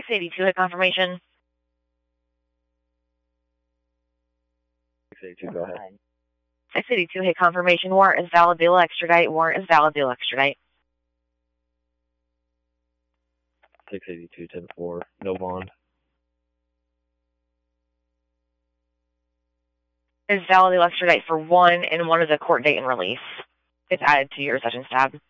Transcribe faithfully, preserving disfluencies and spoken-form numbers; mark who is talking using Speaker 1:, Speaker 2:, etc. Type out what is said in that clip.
Speaker 1: eighty-two hit confirmation.
Speaker 2: six eighty-two, go ahead.
Speaker 1: six eighty-two hit confirmation. Warrant is valid. They'll extradite. Warrant is valid. They'll extradite.
Speaker 2: six eighty-two, ten four, no bond.
Speaker 1: Is valid. They'll extradite for one and one is a court date and release. It's added to your session tab.